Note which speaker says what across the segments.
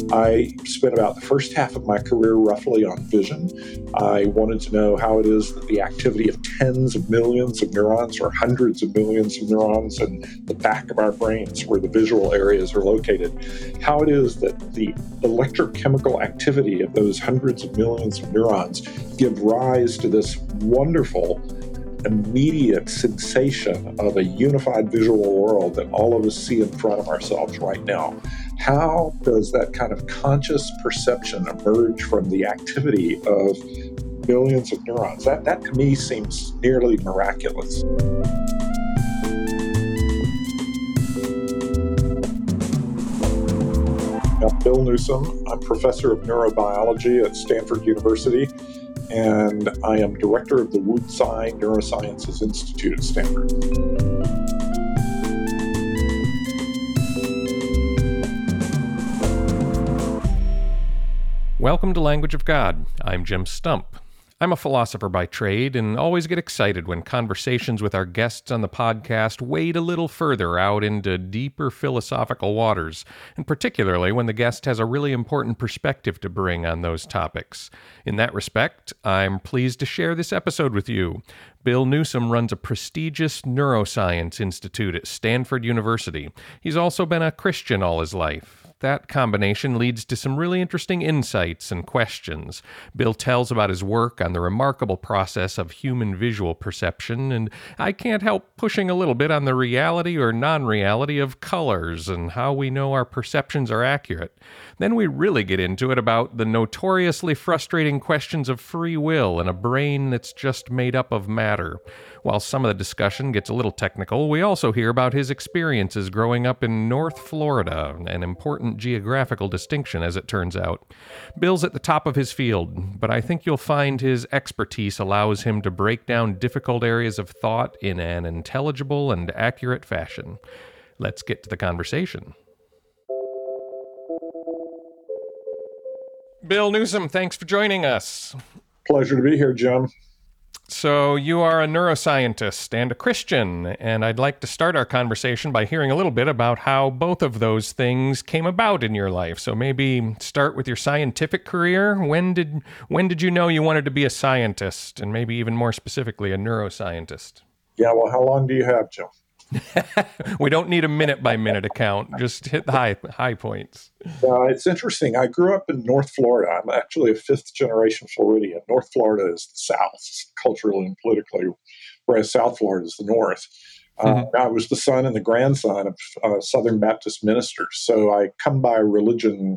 Speaker 1: I spent about the first half of my career roughly on vision. I wanted to know how it is that the activity of tens of millions of neurons or hundreds of millions of neurons in the back of our brains where the visual areas are located, how it is that the electrochemical activity of those hundreds of millions of neurons give rise to this wonderful immediate sensation of a unified visual world that all of us see in front of ourselves right now. How does that kind of conscious perception emerge from the activity of millions of neurons? That to me seems nearly miraculous. I'm Bill Newsome. I'm professor of neurobiology at Stanford University, and I am director of the Wu Tsai Neurosciences Institute at Stanford.
Speaker 2: Welcome to Language of God. I'm Jim Stump. I'm a philosopher by trade and always get excited when conversations with our guests on the podcast wade a little further out into deeper philosophical waters, and particularly when the guest has a really important perspective to bring on those topics. In that respect, I'm pleased to share this episode with you. Bill Newsome runs a prestigious neuroscience institute at Stanford University. He's also been a Christian all his life. That combination leads to some really interesting insights and questions. Bill tells about his work on the remarkable process of human visual perception, and I can't help pushing a little bit on the reality or non-reality of colors and how we know our perceptions are accurate. Then we really get into it about the notoriously frustrating questions of free will and a brain that's just made up of matter. While some of the discussion gets a little technical, we also hear about his experiences growing up in North Florida, an important geographical distinction as it turns out. Bill's at the top of his field, but I think you'll find his expertise allows him to break down difficult areas of thought in an intelligible and accurate fashion. Let's get to the conversation. Bill Newsome, thanks for joining us.
Speaker 1: Pleasure to be here, Jim.
Speaker 2: So you are a neuroscientist and a Christian, and I'd like to start our conversation by hearing a little bit about how both of those things came about in your life. So maybe start with your scientific career. When did you know you wanted to be a scientist, and maybe even more specifically, a neuroscientist?
Speaker 1: Yeah, well, how long do you have, Jim?
Speaker 2: We don't need a minute-by-minute account. Just hit the high points.
Speaker 1: It's interesting. I grew up in North Florida. I'm actually a fifth-generation Floridian. North Florida is the South, culturally and politically, whereas South Florida is the North. I was the son and the grandson of Southern Baptist ministers, so I come by religion,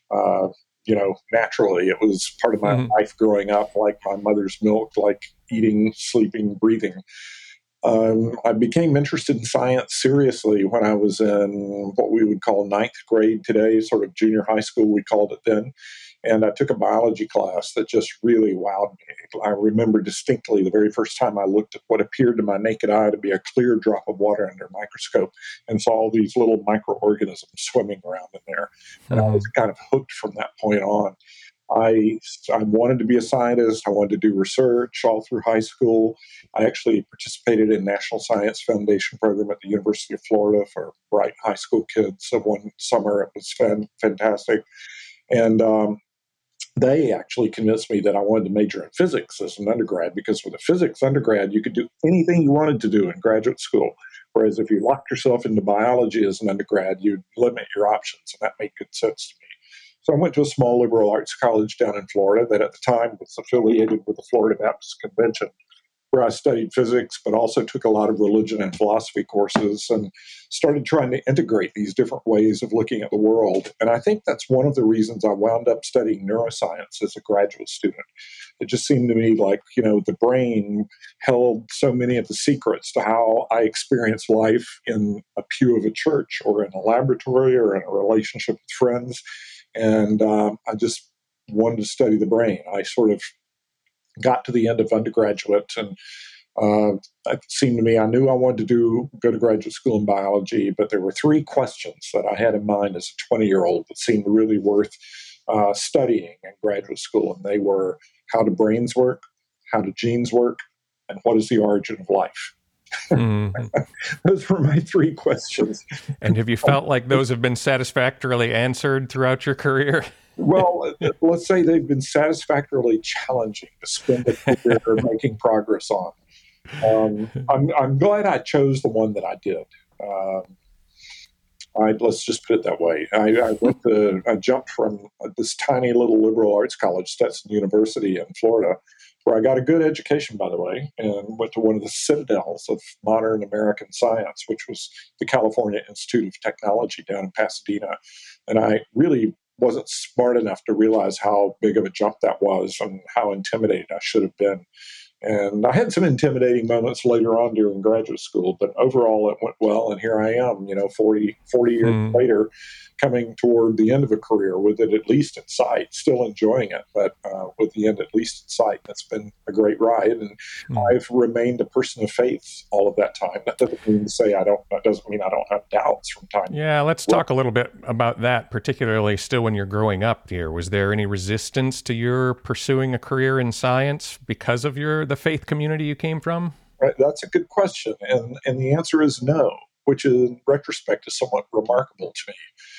Speaker 1: naturally. It was part of my life growing up, like my mother's milk, like eating, sleeping, breathing. I became interested in science seriously when I was in what we would call ninth grade today, sort of junior high school, we called it then. And I took a biology class that just really wowed me. I remember distinctly the very first time I looked at what appeared to my naked eye to be a clear drop of water under a microscope and saw all these little microorganisms swimming around in there. And I was kind of hooked from that point on. I wanted to be a scientist. I wanted to do research all through high school. I actually participated in National Science Foundation program at the University of Florida for bright high school kids. So one summer it was fantastic. And they actually convinced me that I wanted to major in physics as an undergrad, because with a physics undergrad, you could do anything you wanted to do in graduate school. Whereas if you locked yourself into biology as an undergrad, you'd limit your options, and that made good sense to me. So I went to a small liberal arts college down in Florida that at the time was affiliated with the Florida Baptist Convention, where I studied physics, but also took a lot of religion and philosophy courses and started trying to integrate these different ways of looking at the world. And I think that's one of the reasons I wound up studying neuroscience as a graduate student. It just seemed to me like, the brain held so many of the secrets to how I experience life in a pew of a church or in a laboratory or in a relationship with friends. And I just wanted to study the brain. I sort of got to the end of undergraduate, and it seemed to me I knew I wanted to go to graduate school in biology, but there were three questions that I had in mind as a 20-year-old that seemed really worth studying in graduate school. And they were, how do brains work? How do genes work? And what is the origin of life?
Speaker 2: Mm-hmm.
Speaker 1: Those were my three questions.
Speaker 2: And have you felt like those have been satisfactorily answered throughout your career?
Speaker 1: Well, let's say they've been satisfactorily challenging to spend a career making progress on. I'm glad I chose the one that I did. Um, let's just put it that way. I jumped from this tiny little liberal arts college, Stetson University in Florida, where I got a good education, by the way, and went to one of the citadels of modern American science, which was the California Institute of Technology down in Pasadena. And I really wasn't smart enough to realize how big of a jump that was and how intimidated I should have been. And I had some intimidating moments later on during graduate school, but overall it went well. And here I am, 40 years later, coming toward the end of a career with it at least in sight, still enjoying it, but with the end at least in sight. That's been a great ride. And I've remained a person of faith all of that time. That doesn't mean to say that doesn't mean I don't have doubts from time to time.
Speaker 2: Yeah, let's talk a little bit about that, particularly still when you're growing up here. Was there any resistance to your pursuing a career in science because of the faith community you came from?
Speaker 1: That's a good question. And the answer is no, which in retrospect is somewhat remarkable to me.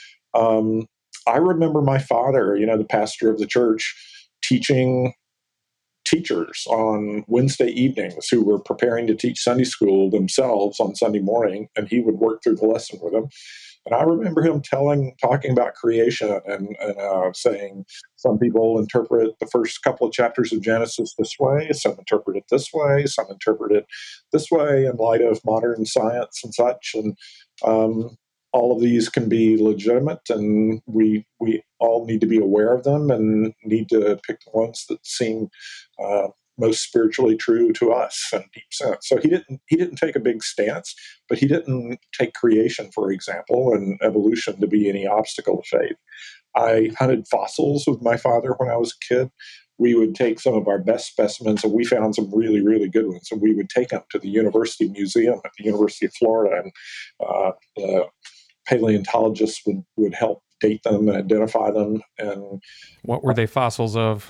Speaker 1: I remember my father, the pastor of the church, teaching teachers on Wednesday evenings who were preparing to teach Sunday school themselves on Sunday morning, and he would work through the lesson with them. And I remember him talking about creation and saying some people interpret the first couple of chapters of Genesis this way, some interpret it this way, some interpret it this way in light of modern science and such. And all of these can be legitimate, and we all need to be aware of them and need to pick the ones that seem most spiritually true to us in a deep sense. So he didn't take a big stance, but he didn't take creation, for example, and evolution to be any obstacle to faith. I hunted fossils with my father when I was a kid. We would take some of our best specimens, and we found some really, really good ones, and we would take them to the University Museum at the University of Florida, and the paleontologists would help date them and identify them. And
Speaker 2: what were they fossils of?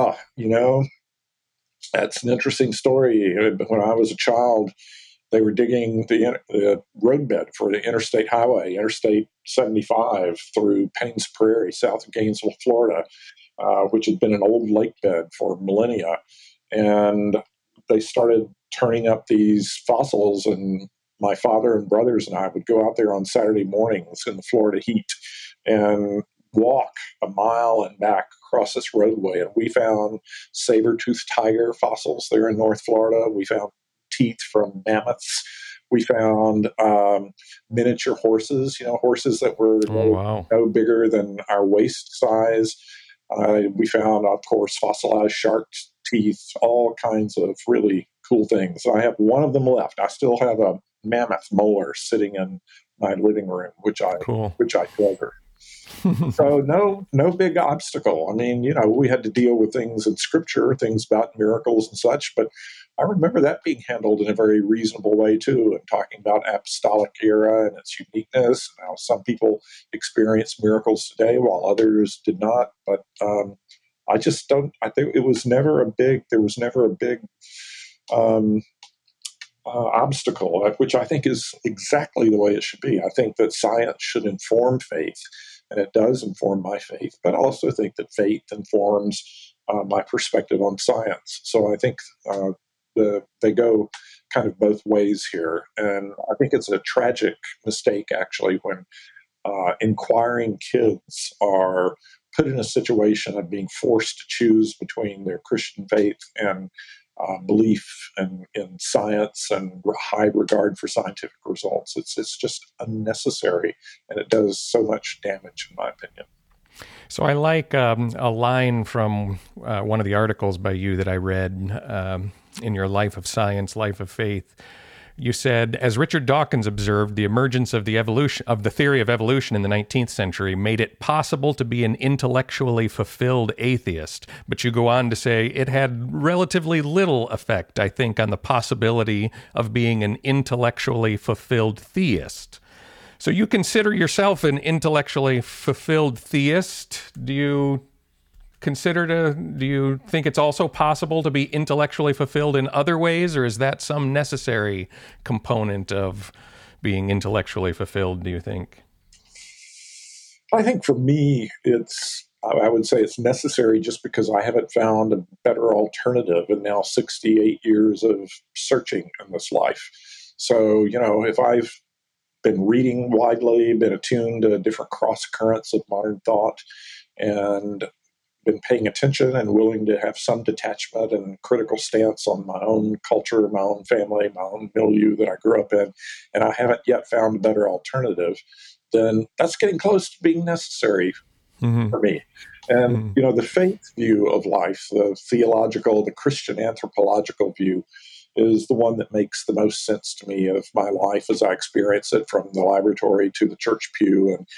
Speaker 1: That's an interesting story. When I was a child, they were digging the roadbed for the interstate highway, Interstate 75, through Paynes Prairie, south of Gainesville, Florida, which had been an old lake bed for millennia. And they started turning up these fossils, and my father and brothers and I would go out there on Saturday mornings in the Florida heat and walk a mile and back across this roadway. And we found saber-toothed tiger fossils there in North Florida. We found teeth from mammoths. We found miniature horses, horses that were no bigger than our waist size. We found, of course, fossilized shark teeth, all kinds of really cool things. I have one of them left. I still have a mammoth molar sitting in my living room, which I treasure. So no big obstacle. I mean, we had to deal with things in Scripture, things about miracles and such, but I remember that being handled in a very reasonable way too, and talking about apostolic era and its uniqueness, and how some people experience miracles today while others did not. But I think there was never a big obstacle, which I think is exactly the way it should be. I think that science should inform faith, and it does inform my faith, but I also think that faith informs my perspective on science. So I think they go kind of both ways here. And I think it's a tragic mistake, actually, when inquiring kids are put in a situation of being forced to choose between their Christian faith and belief in science and high regard for scientific results. It's just unnecessary, and it does so much damage, in my opinion.
Speaker 2: So I like a line from one of the articles by you that I read in your Life of Science, Life of Faith. You said, as Richard Dawkins observed, the emergence of the theory of evolution in the 19th century made it possible to be an intellectually fulfilled atheist. But you go on to say it had relatively little effect, I think, on the possibility of being an intellectually fulfilled theist. So you consider yourself an intellectually fulfilled theist? Do you do you think it's also possible to be intellectually fulfilled in other ways, or is that some necessary component of being intellectually fulfilled, do you think?
Speaker 1: I think for me, I would say it's necessary just because I haven't found a better alternative in now 68 years of searching in this life. So, if I've been reading widely, been attuned to different cross currents of modern thought, and been paying attention and willing to have some detachment and critical stance on my own culture, my own family, my own milieu that I grew up in, and I haven't yet found a better alternative, then that's getting close to being necessary for me. And, the faith view of life, the theological, the Christian anthropological view, is the one that makes the most sense to me of my life as I experience it, from the laboratory to the church pew, and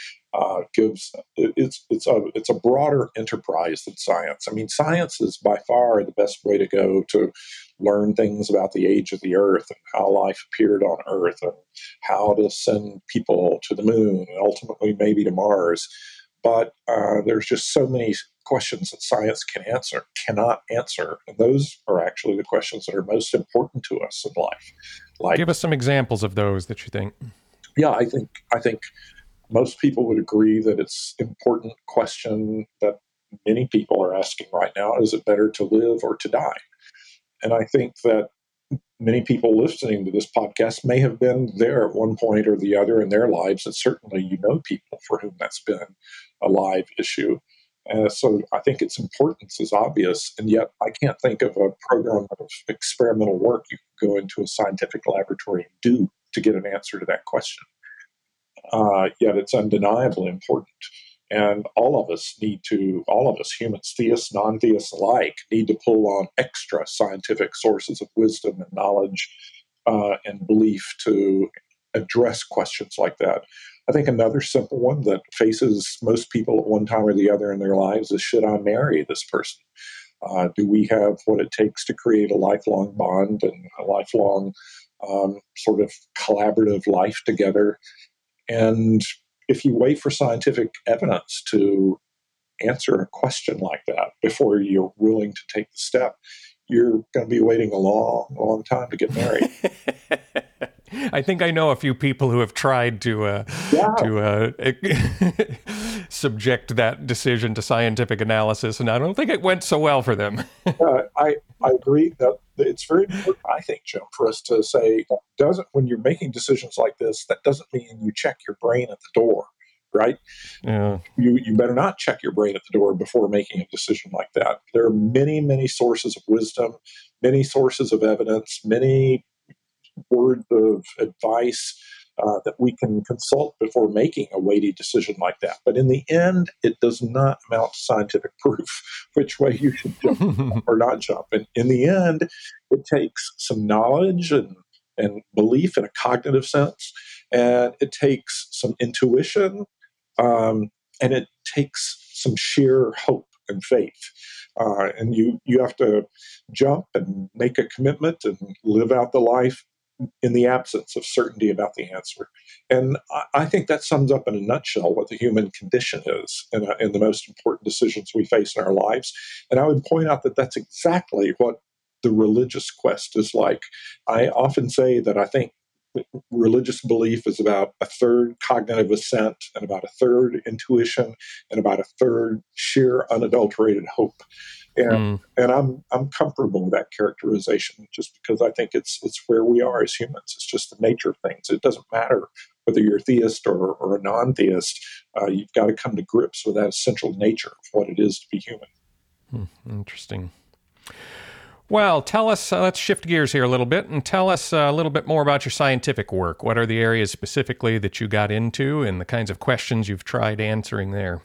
Speaker 1: it's a broader enterprise than science. I mean, science is by far the best way to go to learn things about the age of the Earth and how life appeared on Earth and how to send people to the moon and ultimately maybe to Mars. But there's just so many questions that science cannot answer. And those are actually the questions that are most important to us in life. Like,
Speaker 2: give us some examples of those that you think.
Speaker 1: Yeah, I think most people would agree that it's important question that many people are asking right now: is it better to live or to die? And I think that many people listening to this podcast may have been there at one point or the other in their lives, and certainly people for whom that's been a live issue. So I think its importance is obvious, and yet I can't think of a program of experimental work you can go into a scientific laboratory and do to get an answer to that question. Yet it's undeniably important. And all of us, humans, theists, non-theists alike, need to pull on extra scientific sources of wisdom and knowledge and belief to address questions like that. I think another simple one that faces most people at one time or the other in their lives is, should I marry this person? Do we have what it takes to create a lifelong bond and a lifelong sort of collaborative life together? And if you wait for scientific evidence to answer a question like that before you're willing to take the step, you're going to be waiting a long, long time to get married.
Speaker 2: I think I know a few people who have tried to subject that decision to scientific analysis, and I don't think it went so well for them.
Speaker 1: I agree that it's very important, I think, Jim, for us to say, when you're making decisions like this, that doesn't mean you check your brain at the door, right?
Speaker 2: Yeah.
Speaker 1: You better not check your brain at the door before making a decision like that. There are many, many sources of wisdom, many sources of evidence, many words of advice that we can consult before making a weighty decision like that. But in the end, it does not amount to scientific proof which way you should jump or not jump. And in the end, it takes some knowledge and belief in a cognitive sense, and it takes some intuition, and it takes some sheer hope and faith. And you have to jump and make a commitment and live out the life in the absence of certainty about the answer. And I think that sums up in a nutshell what the human condition is in the most important decisions we face in our lives. And I would point out that that's exactly what the religious quest is like. I often say that I think religious belief is about a third cognitive assent and about a third intuition and about a third sheer unadulterated hope. And I'm comfortable with that characterization, just because I think it's where we are as humans. It's just the nature of things. It doesn't matter whether you're a theist or a non-theist. You've got to come to grips with that essential nature of what it is to be human.
Speaker 2: Interesting. Well, tell us, let's shift gears here a little bit and tell us a little bit more about your scientific work. What are the areas specifically that you got into and the kinds of questions you've tried answering there?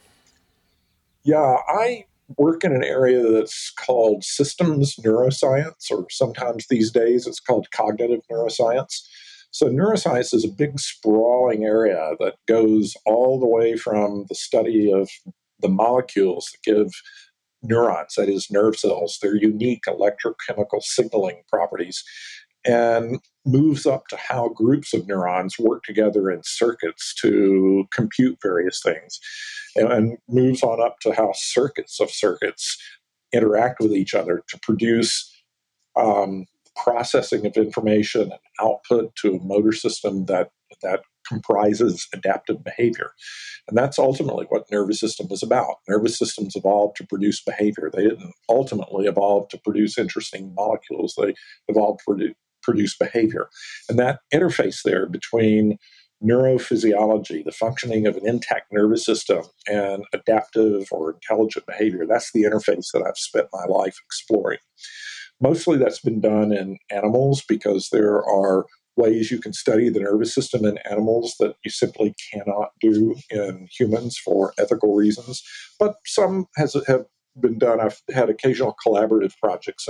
Speaker 1: Yeah, I work in an area that's called systems neuroscience, or sometimes these days it's called cognitive neuroscience. So neuroscience is a big sprawling area that goes all the way from the study of the molecules that give neurons, that is nerve cells, their unique electrochemical signaling properties, and moves up to how groups of neurons work together in circuits to compute various things. and moves on up to how circuits of circuits interact with each other to produce processing of information and output to a motor system that comprises adaptive behavior. And that's ultimately what nervous system is about. Nervous systems evolved to produce behavior. They didn't ultimately evolve to produce interesting molecules. They evolved to produce behavior. And that interface there between neurophysiology, the functioning of an intact nervous system, and adaptive or intelligent behavior, that's the interface that I've spent my life exploring. Mostly that's been done in animals because there are ways you can study the nervous system in animals that you simply cannot do in humans for ethical reasons. But some have been done. I've had occasional collaborative projects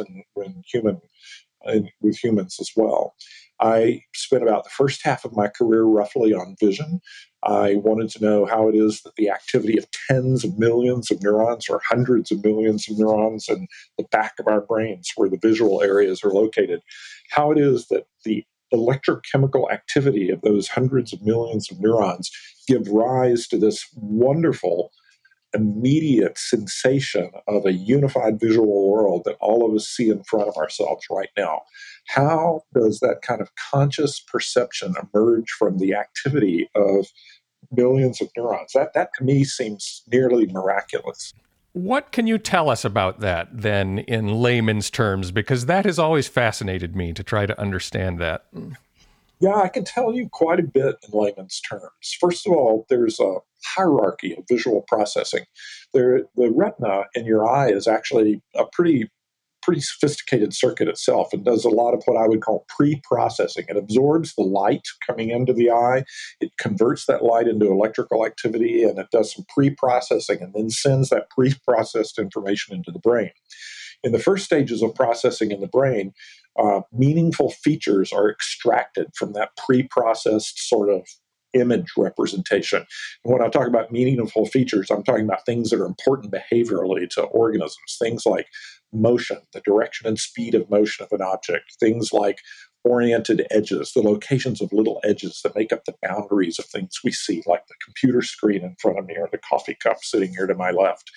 Speaker 1: with humans as well. I spent about the first half of my career roughly on vision. I wanted to know how it is that the activity of tens of millions of neurons or hundreds of millions of neurons in the back of our brains, where the visual areas are located, how it is that the electrochemical activity of those hundreds of millions of neurons give rise to this wonderful immediate sensation of a unified visual world that all of us see in front of ourselves right now. How does that kind of conscious perception emerge from the activity of millions of neurons? That to me seems nearly miraculous.
Speaker 2: What can you tell us about that, then, in layman's terms? Because that has always fascinated me to try to understand that.
Speaker 1: Yeah, I can tell you quite a bit in layman's terms. First of all, there's a hierarchy of visual processing. The retina in your eye is actually a pretty sophisticated circuit itself and does a lot of what I would call pre-processing. It absorbs the light coming into the eye, it converts that light into electrical activity, and it does some pre-processing and then sends that pre-processed information into the brain. In the first stages of processing in the brain, meaningful features are extracted from that pre-processed sort of image representation. And when I talk about meaningful features, I'm talking about things that are important behaviorally to organisms, things like motion, the direction and speed of motion of an object, things like oriented edges, the locations of little edges that make up the boundaries of things we see, like the computer screen in front of me or the coffee cup sitting here to my left.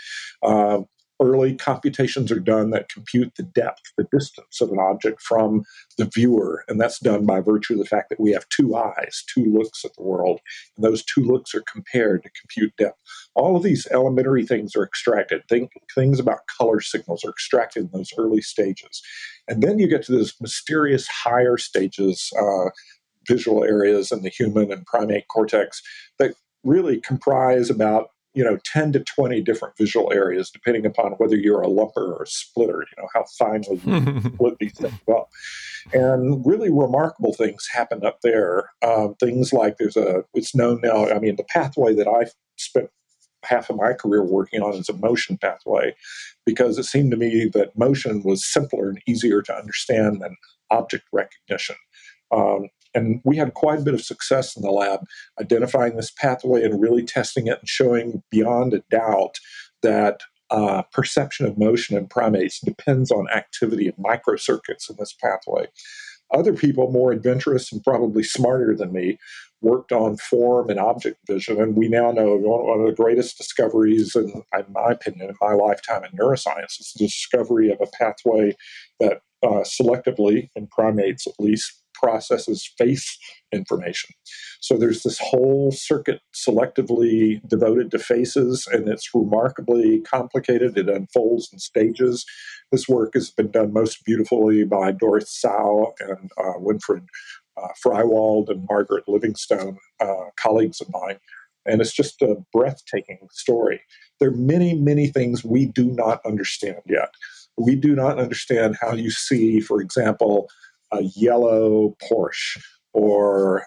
Speaker 1: Early computations are done that compute the depth, the distance of an object from the viewer, and that's done by virtue of the fact that we have two eyes, two looks at the world, and those two looks are compared to compute depth. All of these elementary things are extracted. Things about color signals are extracted in those early stages. And then you get to those mysterious higher stages, visual areas in the human and primate cortex that really comprise about 10 to 20 different visual areas, depending upon whether you're a lumper or a splitter, how finely you split these things up. And really remarkable things happen up there. Things like it's known now, the pathway that I've spent half of my career working on is a motion pathway, because it seemed to me that motion was simpler and easier to understand than object recognition. And we had quite a bit of success in the lab identifying this pathway and really testing it and showing beyond a doubt that perception of motion in primates depends on activity of microcircuits in this pathway. Other people, more adventurous and probably smarter than me, worked on form and object vision. And we now know one of the greatest discoveries, in my opinion, in my lifetime in neuroscience, is the discovery of a pathway that selectively, in primates at least, processes face information. So there's this whole circuit selectively devoted to faces, and it's remarkably complicated. It unfolds in stages. This work has been done most beautifully by Doris Tsao and Winfried Freiwald and Margaret Livingstone, colleagues of mine. And it's just a breathtaking story. There are many, many things we do not understand yet. We do not understand how you see, for example, a yellow Porsche or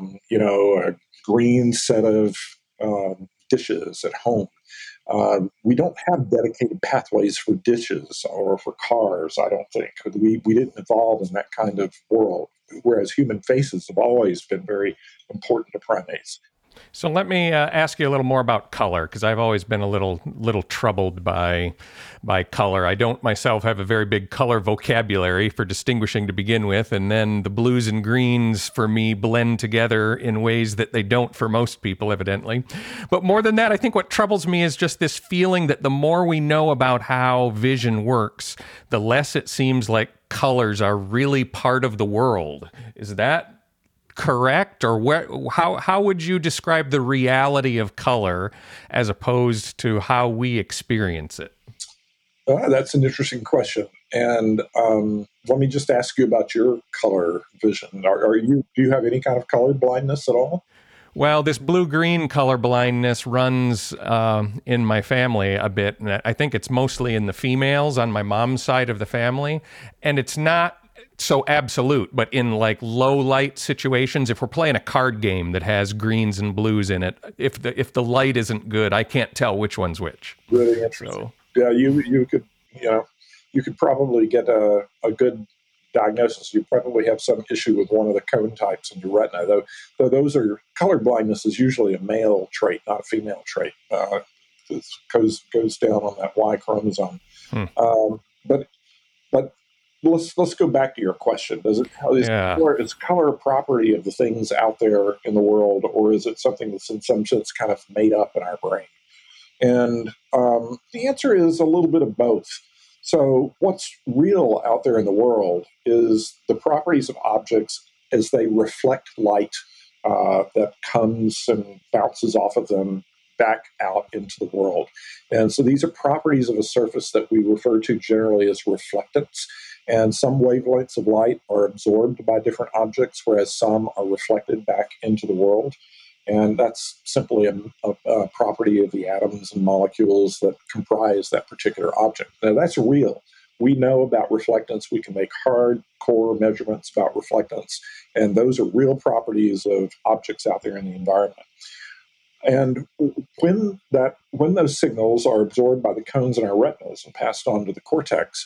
Speaker 1: a green set of dishes at home. We don't have dedicated pathways for dishes or for cars, I don't think. We didn't evolve in that kind of world, whereas human faces have always been very important to primates.
Speaker 2: So let me ask you a little more about color, because I've always been a little troubled by color. I don't myself have a very big color vocabulary for distinguishing to begin with, and then the blues and greens for me blend together in ways that they don't for most people, evidently. But more than that, I think what troubles me is just this feeling that the more we know about how vision works, the less it seems like colors are really part of the world. Is that correct? Or how would you describe the reality of color as opposed to how we experience it?
Speaker 1: That's an interesting question. And let me just ask you about your color vision. Do you have any kind of color blindness at all?
Speaker 2: Well, this blue-green color blindness runs in my family a bit, and I think it's mostly in the females on my mom's side of the family, and it's not so absolute, but in like low light situations, if we're playing a card game that has greens and blues in it, if the light isn't good, I can't tell which one's which.
Speaker 1: Really interesting. Yeah, you could you could probably get a good diagnosis. You probably have some issue with one of the cone types in your retina, though those are color blindness is usually a male trait, not a female trait. It goes down on that Y chromosome. But let's go back to your question. Is color a property of the things out there in the world, or is it something that's in some sense kind of made up in our brain? And the answer is a little bit of both. So what's real out there in the world is the properties of objects as they reflect light that comes and bounces off of them back out into the world. And so these are properties of a surface that we refer to generally as reflectance. And some wavelengths of light are absorbed by different objects, whereas some are reflected back into the world. And that's simply a property of the atoms and molecules that comprise that particular object. Now, that's real. We know about reflectance. We can make hardcore measurements about reflectance. And those are real properties of objects out there in the environment. And when those signals are absorbed by the cones in our retinas and passed on to the cortex,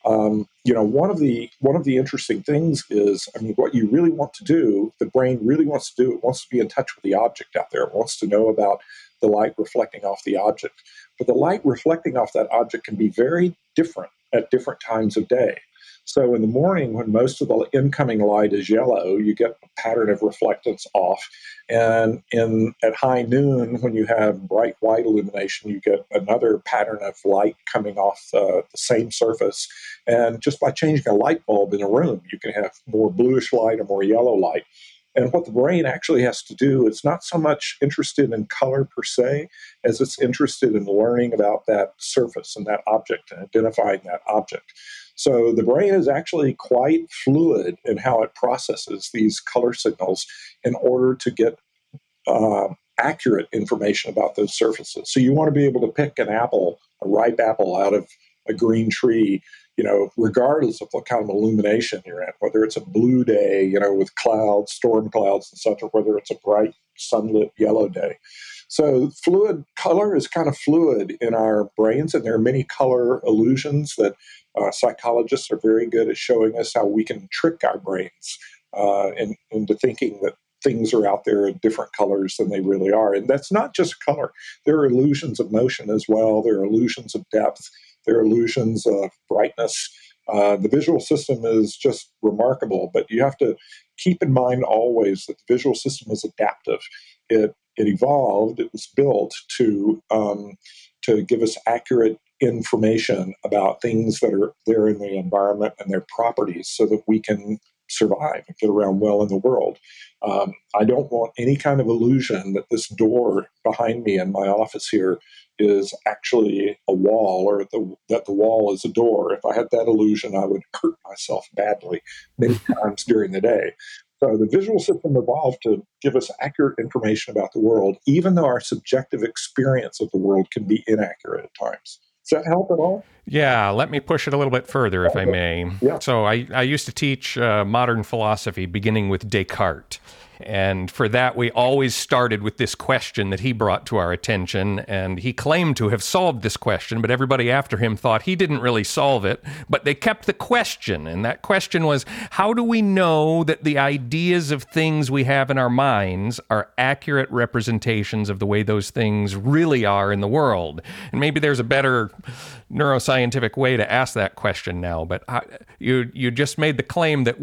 Speaker 1: one of the interesting things is, what you really want to do, the brain really wants to do, it wants to be in touch with the object out there. It wants to know about the light reflecting off the object. But the light reflecting off that object can be very different at different times of day. So in the morning, when most of the incoming light is yellow, you get a pattern of reflectance off. And at high noon, when you have bright white illumination, you get another pattern of light coming off the same surface. And just by changing a light bulb in a room, you can have more bluish light or more yellow light. And what the brain actually has to do, it's not so much interested in color per se, as it's interested in learning about that surface and that object and identifying that object. So the brain is actually quite fluid in how it processes these color signals in order to get accurate information about those surfaces. So you want to be able to pick an apple, a ripe apple out of a green tree, regardless of what kind of illumination you're in, whether it's a blue day, with clouds, storm clouds and such, or whether it's a bright sunlit yellow day. So color is kind of fluid in our brains, and there are many color illusions that psychologists are very good at showing us how we can trick our brains into thinking that things are out there in different colors than they really are. And that's not just color. There are illusions of motion as well. There are illusions of depth. There are illusions of brightness. The visual system is just remarkable, but you have to keep in mind always that the visual system is adaptive. It evolved. It was built to give us accurate information about things that are there in the environment and their properties, so that we can survive and get around well in the world. I don't want any kind of illusion that this door behind me in my office here is actually a wall, or that the wall is a door. If I had that illusion, I would hurt myself badly many times during the day. So the visual system evolved to give us accurate information about the world, even though our subjective experience of the world can be inaccurate at times. Does that help at all?
Speaker 2: Yeah, let me push it a little bit further, if I may.
Speaker 1: Yeah.
Speaker 2: So I used to teach modern philosophy, beginning with Descartes. And for that, we always started with this question that he brought to our attention. And he claimed to have solved this question, but everybody after him thought he didn't really solve it. But they kept the question. And that question was, how do we know that the ideas of things we have in our minds are accurate representations of the way those things really are in the world? And maybe there's a better neuroscientific way to ask that question now. But you just made the claim that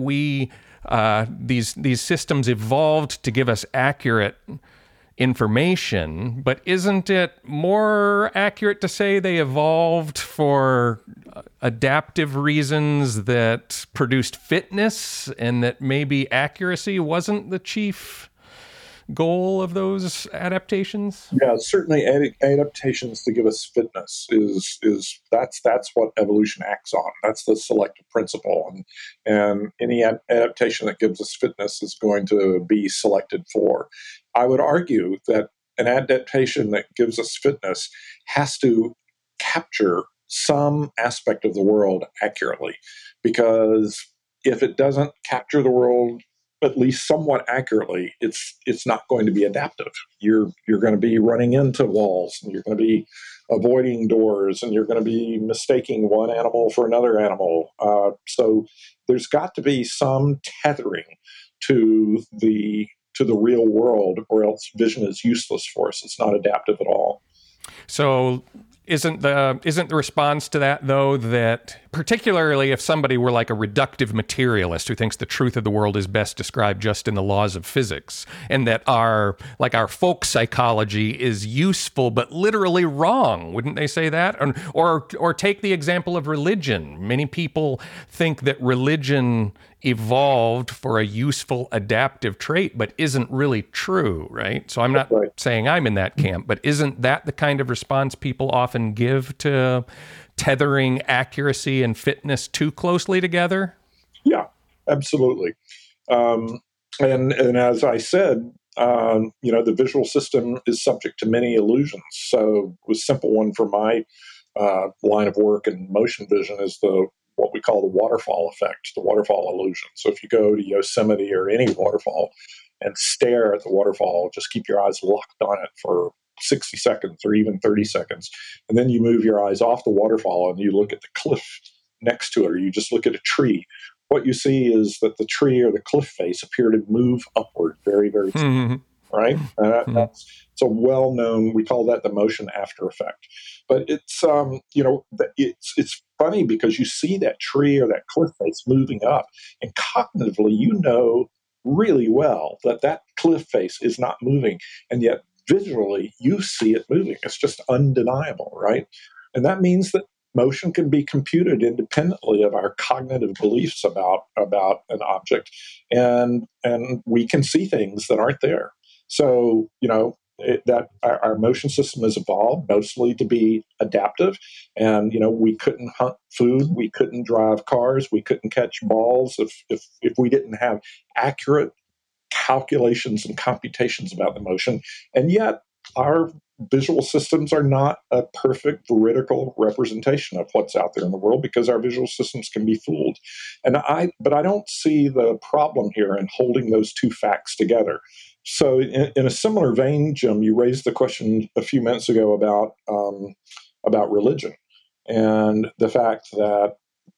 Speaker 2: these systems evolved to give us accurate information, but isn't it more accurate to say they evolved for adaptive reasons that produced fitness, and that maybe accuracy wasn't the chief goal of those adaptations?
Speaker 1: Yeah, certainly adaptations to give us fitness is that's what evolution acts on. That's the selective principle, and any adaptation that gives us fitness is going to be selected for. I would argue that an adaptation that gives us fitness has to capture some aspect of the world accurately, because if it doesn't capture the world at least somewhat accurately, it's not going to be adaptive. You're going to be running into walls, and you're going to be avoiding doors, and you're going to be mistaking one animal for another animal. So there's got to be some tethering to the real world, or else vision is useless for us. It's not adaptive at all.
Speaker 2: So isn't the response to that, though, that particularly if somebody were like a reductive materialist who thinks the truth of the world is best described just in the laws of physics, and that our folk psychology is useful but literally wrong, wouldn't they say that? Or take the example of religion. Many people think that religion evolved for a useful adaptive trait, but isn't really true, right? So I'm not saying I'm in that camp, but isn't that the kind of response people often give to tethering accuracy and fitness too closely together?
Speaker 1: Yeah, absolutely. And as I said, the visual system is subject to many illusions. So a simple one for my line of work in motion vision is what we call the waterfall effect, the waterfall illusion. So if you go to Yosemite or any waterfall and stare at the waterfall, just keep your eyes locked on it for 60 seconds or even 30 seconds. And then you move your eyes off the waterfall and you look at the cliff next to it, or you just look at a tree. What you see is that the tree or the cliff face appear to move upward very, very slowly, right? It's a well-known, we call that the motion after effect. But it's funny because you see that tree or that cliff face moving up, and cognitively you know really well that cliff face is not moving, and yet visually you see it moving. It's just undeniable, right? And that means that motion can be computed independently of our cognitive beliefs about an object, and we can see things that aren't there. So that our motion system has evolved mostly to be adaptive, and we couldn't hunt food, we couldn't drive cars, we couldn't catch balls if we didn't have accurate calculations and computations about the motion. And yet our visual systems are not a perfect veridical representation of what's out there in the world, because our visual systems can be fooled. But I don't see the problem here in holding those two facts together. So in a similar vein, Jim, you raised the question a few minutes ago about religion and the fact that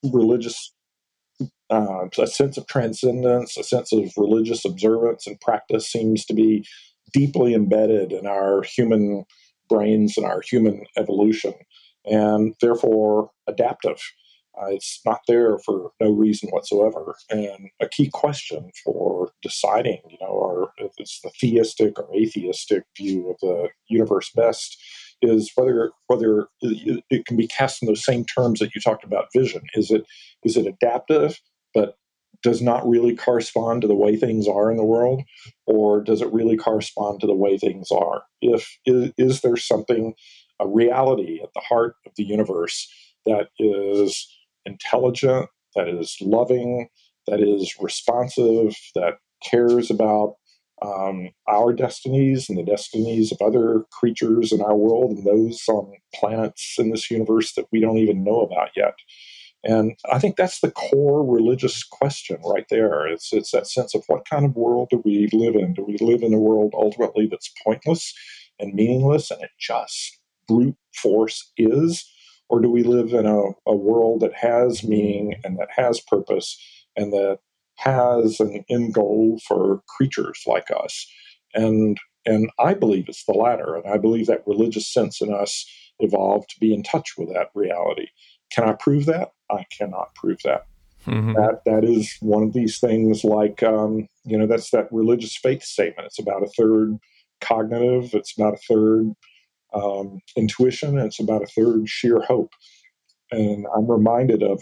Speaker 1: a sense of transcendence, a sense of religious observance and practice seems to be deeply embedded in our human brains and our human evolution, and therefore adaptive. It's not there for no reason whatsoever. And a key question for deciding, if it's the theistic or atheistic view of the universe best, is whether it can be cast in those same terms that you talked about vision. Is it adaptive, but does not really correspond to the way things are in the world, or does it really correspond to the way things are? Is there something, a reality at the heart of the universe that is intelligent, that is loving, that is responsive, that cares about our destinies and the destinies of other creatures in our world and those on planets in this universe that we don't even know about yet. And I think that's the core religious question right there. It's that sense of what kind of world do we live in? Do we live in a world ultimately that's pointless and meaningless and it just brute force is? Or do we live in a world that has meaning and that has purpose and that has an end goal for creatures like us? And I believe it's the latter. And I believe that religious sense in us evolved to be in touch with that reality. Can I prove that? I cannot prove that.
Speaker 2: Mm-hmm.
Speaker 1: That is one of these things like, that's that religious faith statement. It's about a third cognitive, it's about a third intuition, and it's about a third sheer hope. And I'm reminded of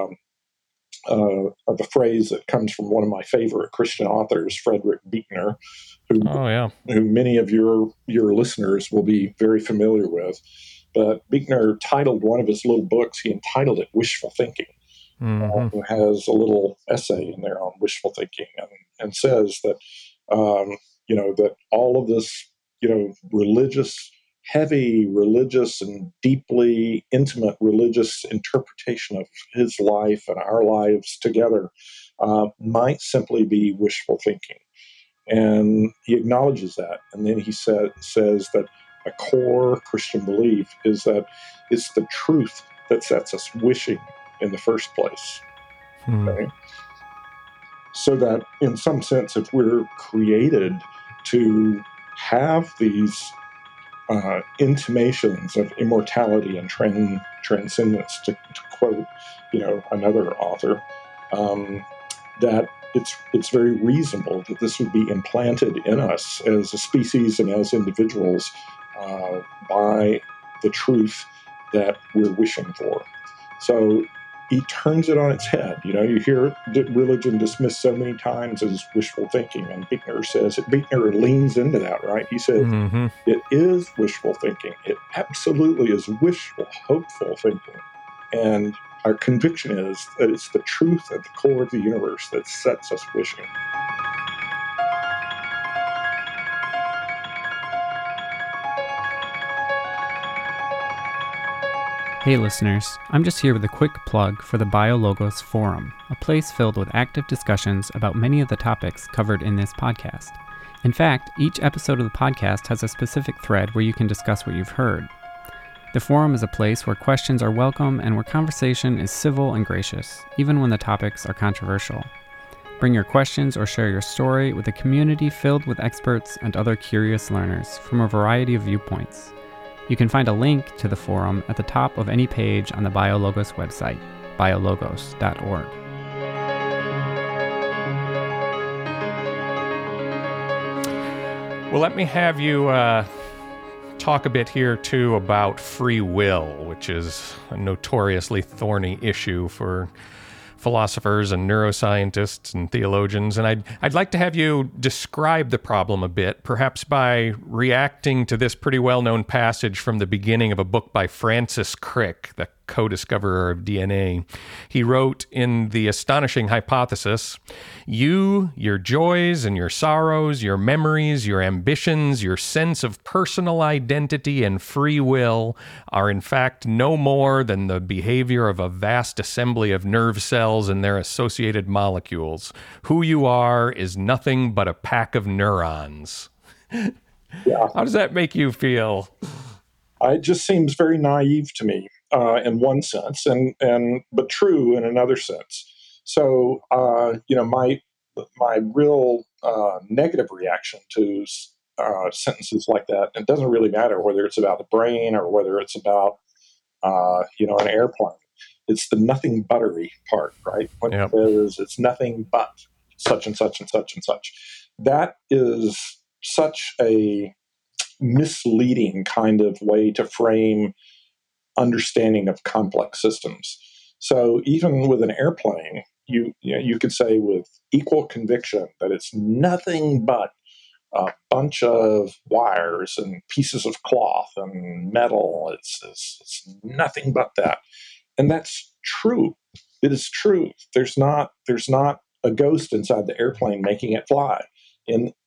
Speaker 1: a phrase that comes from one of my favorite Christian authors, Frederick Buechner, who many of your listeners will be very familiar with. But Buechner titled one of his little books, he entitled it Wishful Thinking. Who has a little essay in there on wishful thinking and says that, that all of this, heavy religious and deeply intimate religious interpretation of his life and our lives together might simply be wishful thinking. And he acknowledges that. And then he says that a core Christian belief is that it's the truth that sets us wishing in the first place. Okay? So that in some sense, if we're created to have these intimations of immortality and transcendence, to quote, another author, that it's very reasonable that this would be implanted in us as a species and as individuals by the truth that we're wishing for. So he turns it on its head. You hear religion dismissed so many times as wishful thinking, and Buechner leans into that, right? He says, It is wishful thinking. It absolutely is wishful, hopeful thinking. And our conviction is that it's the truth at the core of the universe that sets us wishing.
Speaker 3: Hey listeners, I'm just here with a quick plug for the BioLogos Forum, a place filled with active discussions about many of the topics covered in this podcast. In fact, each episode of the podcast has a specific thread where you can discuss what you've heard. The forum is a place where questions are welcome and where conversation is civil and gracious, even when the topics are controversial. Bring your questions or share your story with a community filled with experts and other curious learners from a variety of viewpoints. You can find a link to the forum at the top of any page on the BioLogos website, biologos.org.
Speaker 2: Well, let me have you talk a bit here, too, about free will, which is a notoriously thorny issue for philosophers and neuroscientists and theologians. And I'd like to have you describe the problem a bit, perhaps by reacting to this pretty well-known passage from the beginning of a book by Francis Crick, the co-discoverer of DNA. He wrote in The Astonishing Hypothesis, "You, your joys and your sorrows, your memories, your ambitions, your sense of personal identity and free will are in fact no more than the behavior of a vast assembly of nerve cells and their associated molecules. Who you are is nothing but a pack of neurons."
Speaker 1: Yeah.
Speaker 2: How does that make you feel?
Speaker 1: It just seems very naive to me in one sense, but true in another sense. So, my real negative reaction to sentences like that, it doesn't really matter whether it's about the brain or whether it's about, an airplane. It's the nothing buttery part, right? When it says it's nothing but such and such and such and such. That is such a misleading kind of way to frame understanding of complex systems. So even with an airplane, you could say with equal conviction that it's nothing but a bunch of wires and pieces of cloth and metal. It's nothing but that, and that's true. It is true. There's not a ghost inside the airplane making it fly. In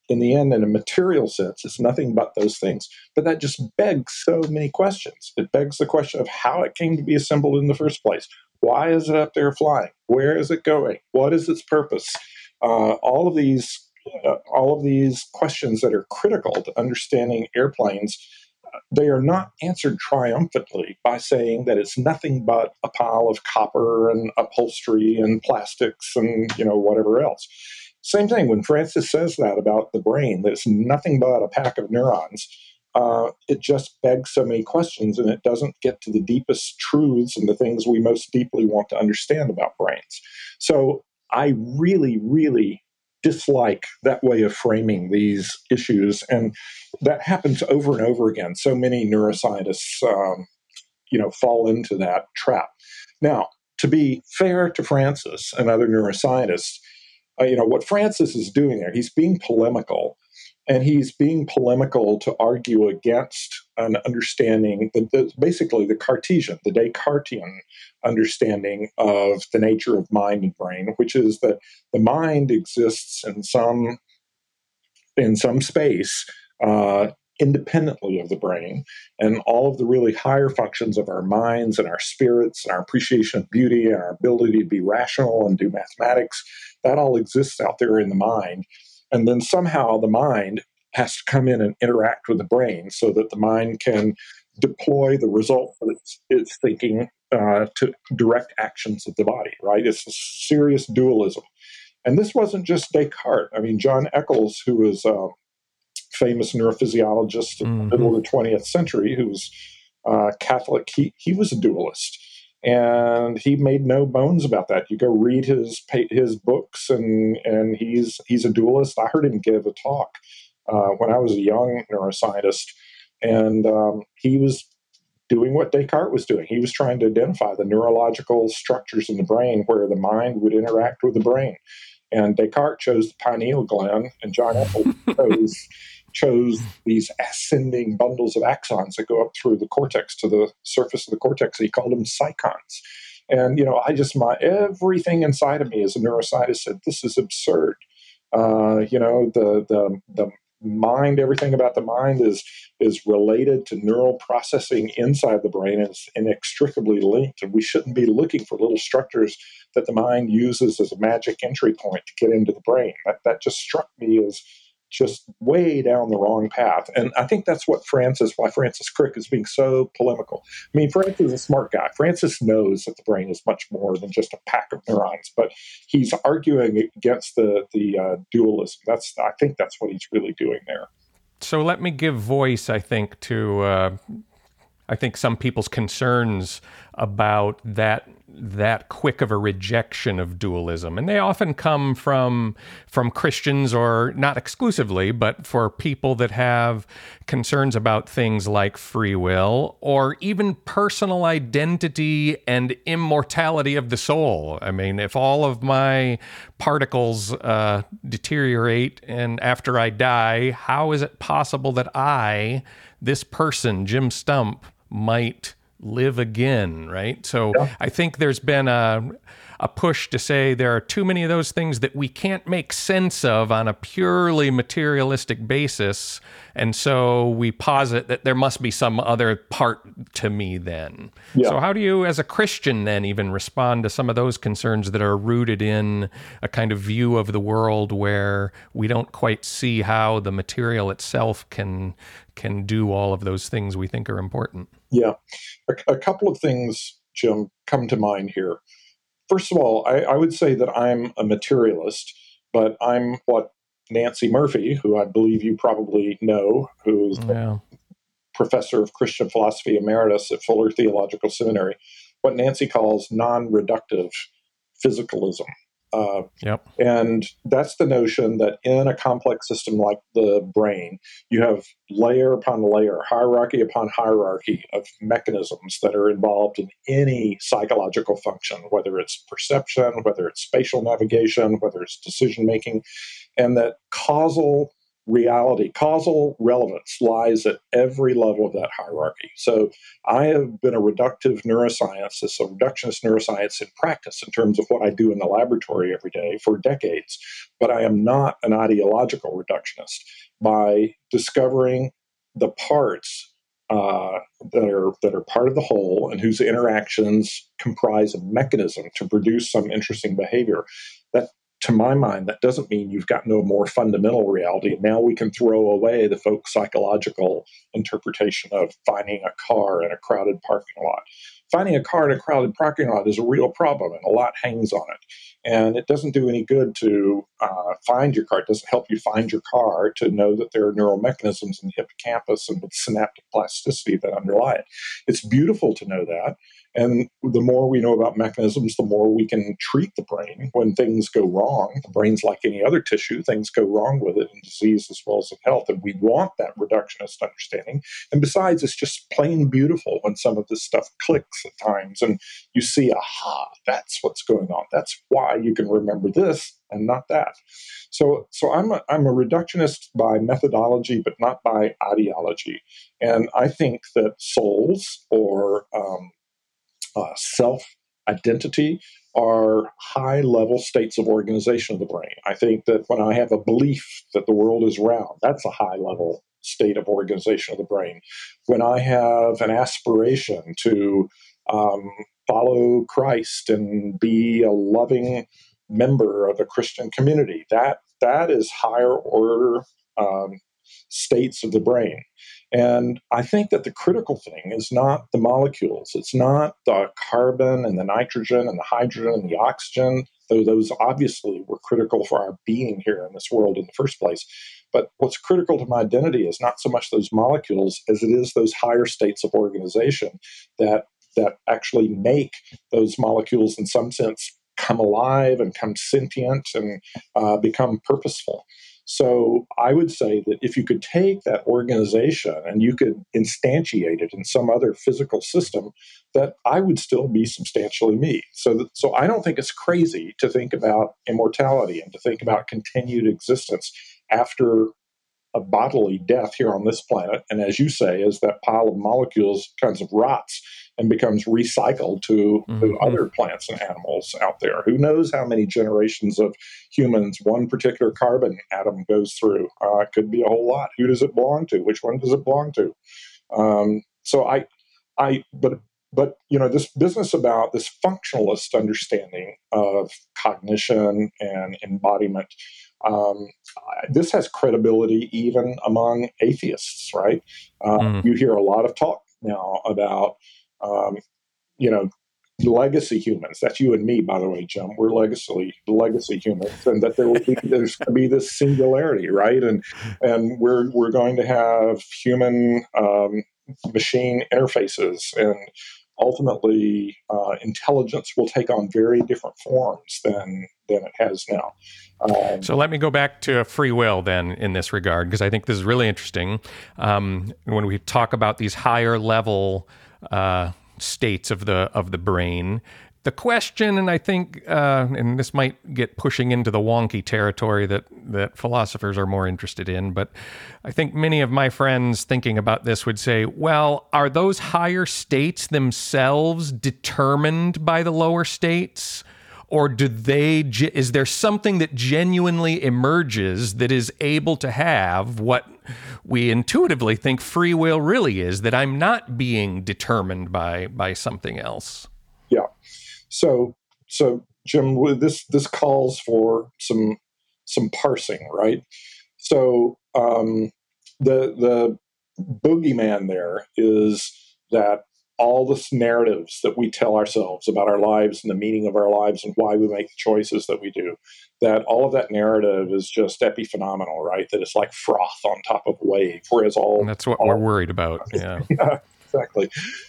Speaker 1: in the end, in a material sense, it's nothing but those things. But that just begs so many questions. It begs the question of how it came to be assembled in the first place. Why is it up there flying? Where is it going? What is its purpose? All of these questions that are critical to understanding airplanes, they are not answered triumphantly by saying that it's nothing but a pile of copper and upholstery and plastics and whatever else. Same thing when Francis says that about the brain, that it's nothing but a pack of neurons. It just begs so many questions, and it doesn't get to the deepest truths and the things we most deeply want to understand about brains. So I really, really dislike that way of framing these issues, and that happens over and over again. So many neuroscientists, fall into that trap. Now, to be fair to Francis and other neuroscientists, what Francis is doing there, he's being polemical, and he's being polemical to argue against an understanding, basically the Cartesian, the Descartesian understanding of the nature of mind and brain, which is that the mind exists in some space independently of the brain, and all of the really higher functions of our minds and our spirits and our appreciation of beauty and our ability to be rational and do mathematics, that all exists out there in the mind. And then somehow the mind has to come in and interact with the brain so that the mind can deploy the result of its thinking to direct actions of the body, right? It's a serious dualism. And this wasn't just Descartes. I mean, John Eccles, who was a famous neurophysiologist in the middle of the 20th century, who was Catholic, he was a dualist. And he made no bones about that. You go read his books, and he's a dualist. I heard him give a talk when I was a young neuroscientist, and he was doing what Descartes was doing. He was trying to identify the neurological structures in the brain where the mind would interact with the brain. And Descartes chose the pineal gland, and John Eccles chose these ascending bundles of axons that go up through the cortex to the surface of the cortex. He called them psychons. And, everything inside of me as a neuroscientist said, this is absurd. The mind, everything about the mind is related to neural processing inside the brain, and it's inextricably linked. And we shouldn't be looking for little structures that the mind uses as a magic entry point to get into the brain. That just struck me as just way down the wrong path. And I think that's why Francis Crick is being so polemical. I mean, Francis is a smart guy. Francis knows that the brain is much more than just a pack of neurons, but he's arguing against the dualism. I think that's what he's really doing there.
Speaker 2: So let me give voice, I think, to some people's concerns about that quick of a rejection of dualism. And they often come from Christians, or not exclusively, but for people that have concerns about things like free will or even personal identity and immortality of the soul. I mean, if all of my particles deteriorate and after I die, how is it possible that this person, Jim Stump, might live again, right? So yeah. I think there's been a push to say there are too many of those things that we can't make sense of on a purely materialistic basis, and so we posit that there must be some other part to me then. Yeah. So how do you, as a Christian, then even respond to some of those concerns that are rooted in a kind of view of the world where we don't quite see how the material itself can do all of those things we think are important?
Speaker 1: Yeah. A couple of things, Jim, come to mind here. First of all, I would say that I'm a materialist, but I'm what Nancy Murphy, who I believe you probably know, who's professor of Christian philosophy emeritus at Fuller Theological Seminary, what Nancy calls non-reductive physicalism. And that's the notion that in a complex system like the brain, you have layer upon layer, hierarchy upon hierarchy of mechanisms that are involved in any psychological function, whether it's perception, whether it's spatial navigation, whether it's decision making, and that causal reality, causal relevance lies at every level of that hierarchy. So I have been a reductive neuroscientist, a reductionist neuroscience in practice in terms of what I do in the laboratory every day for decades. But I am not an ideological reductionist. By discovering the parts that are part of the whole and whose interactions comprise a mechanism to produce some interesting behavior, that, to my mind, that doesn't mean you've got no more fundamental reality. Now we can throw away the folk psychological interpretation of finding a car in a crowded parking lot. Finding a car in a crowded parking lot is a real problem, and a lot hangs on it. And it doesn't do any good to find your car. It doesn't help you find your car to know that there are neural mechanisms in the hippocampus and the synaptic plasticity that underlie it. It's beautiful to know that. And the more we know about mechanisms, the more we can treat the brain when things go wrong. The brain's like any other tissue. Things go wrong with it in disease as well as in health. And we want that reductionist understanding. And besides, it's just plain beautiful when some of this stuff clicks at times and you see, aha, that's what's going on. That's why you can remember this and not that. So I'm a reductionist by methodology, but not by ideology. And I think that souls or self-identity are high-level states of organization of the brain. I think that when I have a belief that the world is round, that's a high-level state of organization of the brain. When I have an aspiration to follow Christ and be a loving member of a Christian community, that is higher order states of the brain. And I think that the critical thing is not the molecules. It's not the carbon and the nitrogen and the hydrogen and the oxygen, though those obviously were critical for our being here in this world in the first place. But what's critical to my identity is not so much those molecules as it is those higher states of organization that actually make those molecules in some sense come alive and come sentient and become purposeful. So I would say that if you could take that organization and you could instantiate it in some other physical system, that I would still be substantially me. So I don't think it's crazy to think about immortality and to think about continued existence after a bodily death here on this planet. And as you say, as that pile of molecules kinds of rots and becomes recycled to other plants and animals out there. Who knows how many generations of humans one particular carbon atom goes through? It could be a whole lot. Who does it belong to? Which one does it belong to? But this business about this functionalist understanding of cognition and embodiment, this has credibility even among atheists, right? You hear a lot of talk now about, legacy humans. That's you and me, by the way, Jim. We're legacy humans, and that there's going to be this singularity, right? And we're going to have human machine interfaces, and ultimately intelligence will take on very different forms than it has now.
Speaker 2: So let me go back to free will then in this regard, because I think this is really interesting. When we talk about these higher level states of the brain, the question, and I think, and this might get pushing into the wonky territory that philosophers are more interested in, but I think many of my friends thinking about this would say, well, are those higher states themselves determined by the lower states? Or is there something that genuinely emerges that is able to have what we intuitively think free will really is, that I'm not being determined by something else?
Speaker 1: Yeah. So Jim, this calls for some parsing, right? So the boogeyman there is that all the narratives that we tell ourselves about our lives and the meaning of our lives and why we make the choices that we do, that all of that narrative is just epiphenomenal, right? That it's like froth on top of a wave, whereas
Speaker 2: and that's what we're worried about. Yeah,
Speaker 1: yeah, exactly.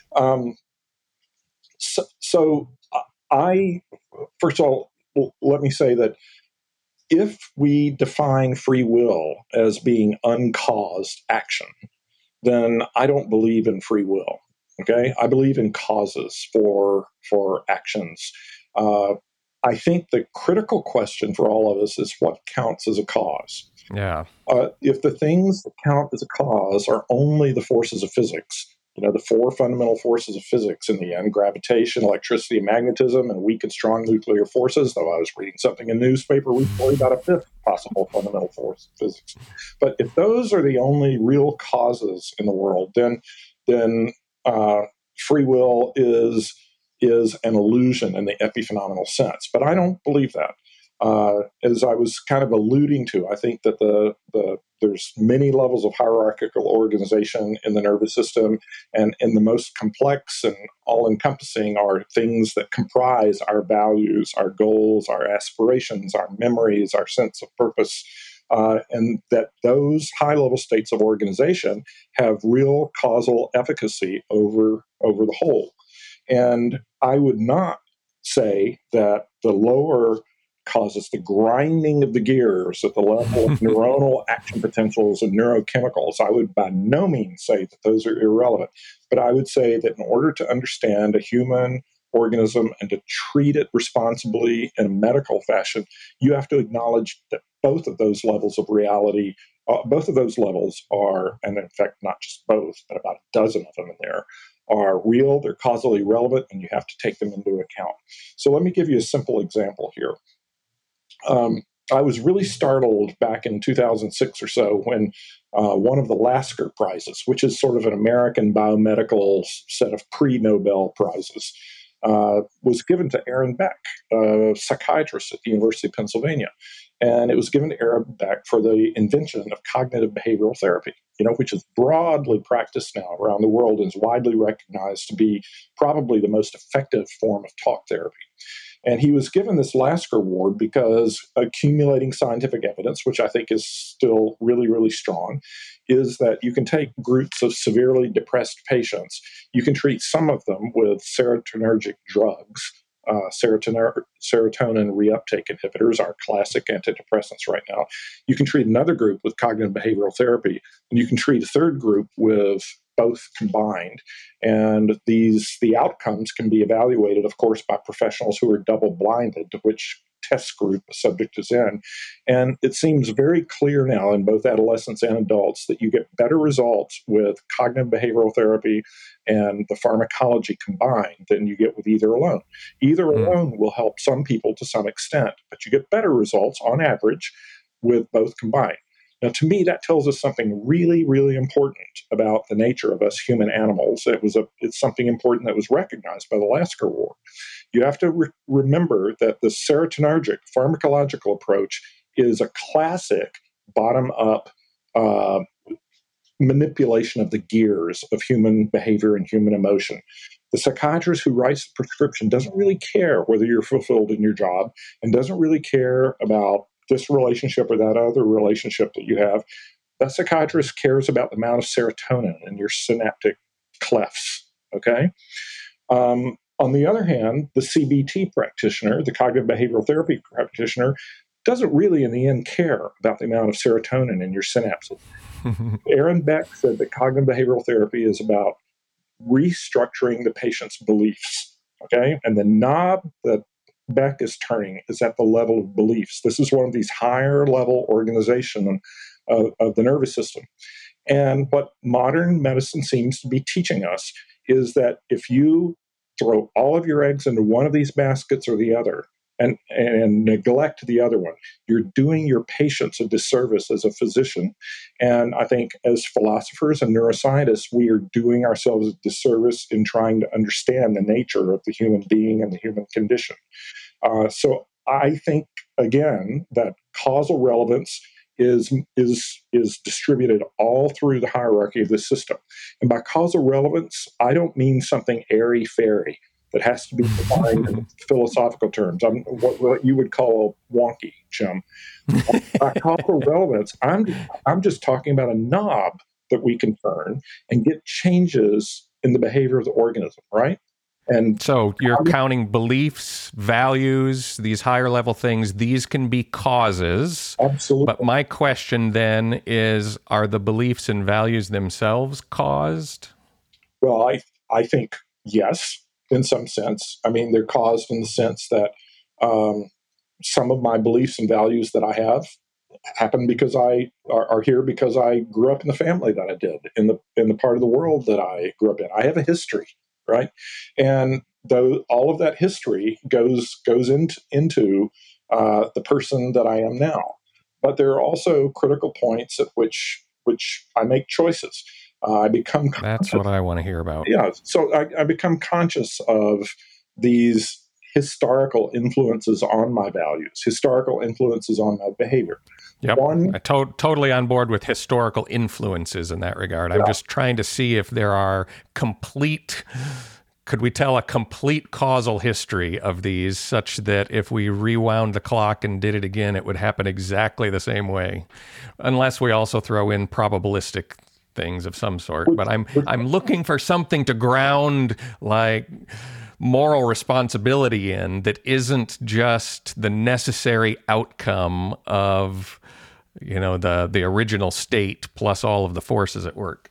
Speaker 1: So I, first of all, let me say that if we define free will as being uncaused action, then I don't believe in free will. Okay, I believe in causes for actions. I think the critical question for all of us is what counts as a cause.
Speaker 2: Yeah.
Speaker 1: If the things that count as a cause are only the forces of physics, the four fundamental forces of physics in the end, gravitation, electricity, and magnetism, and weak and strong nuclear forces, though I was reading something in a newspaper recently about a fifth possible fundamental force of physics. But if those are the only real causes in the world, then free will is an illusion in the epiphenomenal sense. But I don't believe that. As I was kind of alluding to, I think that there's many levels of hierarchical organization in the nervous system, and the most complex and all-encompassing are things that comprise our values, our goals, our aspirations, our memories, our sense of purpose, and that those high-level states of organization have real causal efficacy over the whole. And I would not say that the lower causes, the grinding of the gears at the level of neuronal action potentials and neurochemicals, I would by no means say that those are irrelevant. But I would say that in order to understand a human organism and to treat it responsibly in a medical fashion, you have to acknowledge that both of those levels of reality, both of those levels are, and in fact, not just both, but about a dozen of them in there, are real, they're causally relevant, and you have to take them into account. So let me give you a simple example here. I was really startled back in 2006 or so when one of the Lasker Prizes, which is sort of an American biomedical set of pre-Nobel prizes, was given to Aaron Beck, a psychiatrist at the University of Pennsylvania. And it was given to Aaron Beck for the invention of cognitive behavioral therapy, which is broadly practiced now around the world and is widely recognized to be probably the most effective form of talk therapy. And he was given this Lasker Award because accumulating scientific evidence, which I think is still really, really strong, is that you can take groups of severely depressed patients, you can treat some of them with serotonergic drugs, serotonin reuptake inhibitors, our classic antidepressants right now. You can treat another group with cognitive behavioral therapy, and you can treat a third group with both combined. And the outcomes can be evaluated, of course, by professionals who are double-blinded to which test group the subject is in. And it seems very clear now in both adolescents and adults that you get better results with cognitive behavioral therapy and the pharmacology combined than you get with either alone. Either alone will help some people to some extent, but you get better results on average with both combined. Now, to me, that tells us something really, really important about the nature of us human animals. It's something important that was recognized by the Lasker Award. You have to remember that the serotonergic pharmacological approach is a classic bottom-up manipulation of the gears of human behavior and human emotion. The psychiatrist who writes the prescription doesn't really care whether you're fulfilled in your job and doesn't really care about this relationship or that other relationship that you have. That psychiatrist cares about the amount of serotonin in your synaptic clefts, okay? On the other hand, the CBT practitioner, the cognitive behavioral therapy practitioner, doesn't really in the end care about the amount of serotonin in your synapses. Aaron Beck said that cognitive behavioral therapy is about restructuring the patient's beliefs, okay? And the knob that Beck is turning is at the level of beliefs. This is one of these higher level organization of the nervous system. And what modern medicine seems to be teaching us is that if you throw all of your eggs into one of these baskets or the other and neglect the other one, you're doing your patients a disservice as a physician. And I think as philosophers and neuroscientists, we are doing ourselves a disservice in trying to understand the nature of the human being and the human condition. So I think, again, that causal relevance is distributed all through the hierarchy of the system. And by causal relevance, I don't mean something airy-fairy that has to be defined in philosophical terms. What you would call wonky, Jim. By causal relevance, I'm just talking about a knob that we can turn and get changes in the behavior of the organism, right? And
Speaker 2: so you're counting beliefs, values, these higher level things. These can be causes.
Speaker 1: Absolutely.
Speaker 2: But my question then is, are the beliefs and values themselves caused?
Speaker 1: Well, I think yes, in some sense. I mean, they're caused in the sense that some of my beliefs and values that I have happen because are here because I grew up in the family that I did, in the part of the world that I grew up in. I have a history, right? And though all of that history goes into the person that I am now. But there are also critical points at which I make choices. I become conscious.
Speaker 2: That's what I want to hear about.
Speaker 1: Yeah, so I become conscious of these historical influences on my values, historical influences on my behavior.
Speaker 2: Yep, I'm totally on board with historical influences in that regard. I'm just trying to see if there are could we tell a complete causal history of these, such that if we rewound the clock and did it again, it would happen exactly the same way, unless we also throw in probabilistic things of some sort. But I'm looking for something to ground like moral responsibility in that isn't just the necessary outcome of, the original state plus all of the forces at work.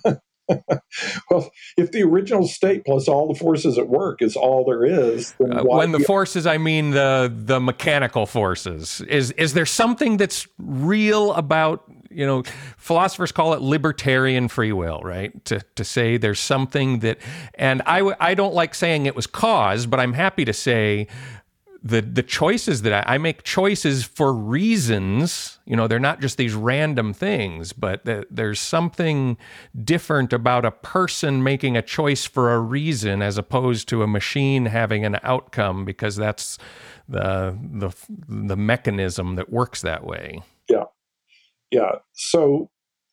Speaker 1: Well, if the original state plus all the forces at work is all there is, then
Speaker 2: when the forces, I mean the mechanical forces. Is there something that's real about, philosophers call it libertarian free will, right? To say there's something that, and I don't like saying it was caused, but I'm happy to say the choices that I make choices for reasons, they're not just these random things, but there's something different about a person making a choice for a reason as opposed to a machine having an outcome because that's the mechanism that works that way.
Speaker 1: Yeah. So,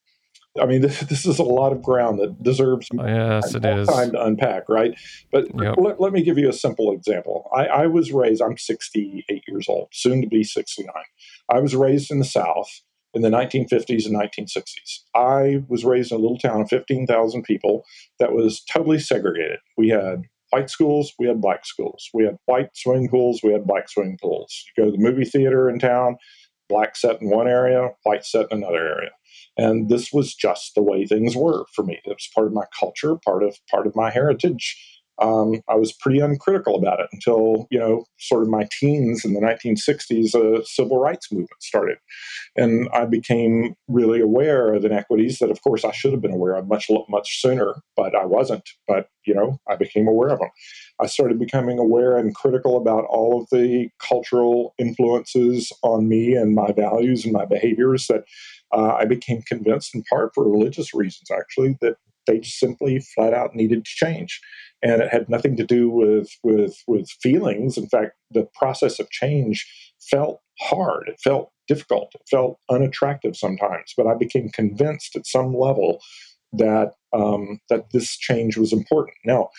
Speaker 1: I mean, this is a lot of ground that deserves
Speaker 2: time
Speaker 1: to unpack, right? But let me give you a simple example. I was raised, I'm 68 years old, soon to be 69. I was raised in the South in the 1950s and 1960s. I was raised in a little town of 15,000 people that was totally segregated. We had white schools, we had black schools. We had white swimming pools, we had black swimming pools. You go to the movie theater in town, black set in one area, white set in another area. And this was just the way things were for me. It was part of my culture, part of my heritage. I was pretty uncritical about it until, sort of my teens in the 1960s, a civil rights movement started. And I became really aware of inequities that, of course, I should have been aware of much sooner, but I wasn't. But, I became aware of them. I started becoming aware and critical about all of the cultural influences on me and my values and my behaviors that I became convinced, in part for religious reasons, actually, that they simply flat out needed to change. And it had nothing to do with feelings. In fact, the process of change felt hard. It felt difficult. It felt unattractive sometimes. But I became convinced at some level that this change was important. Now,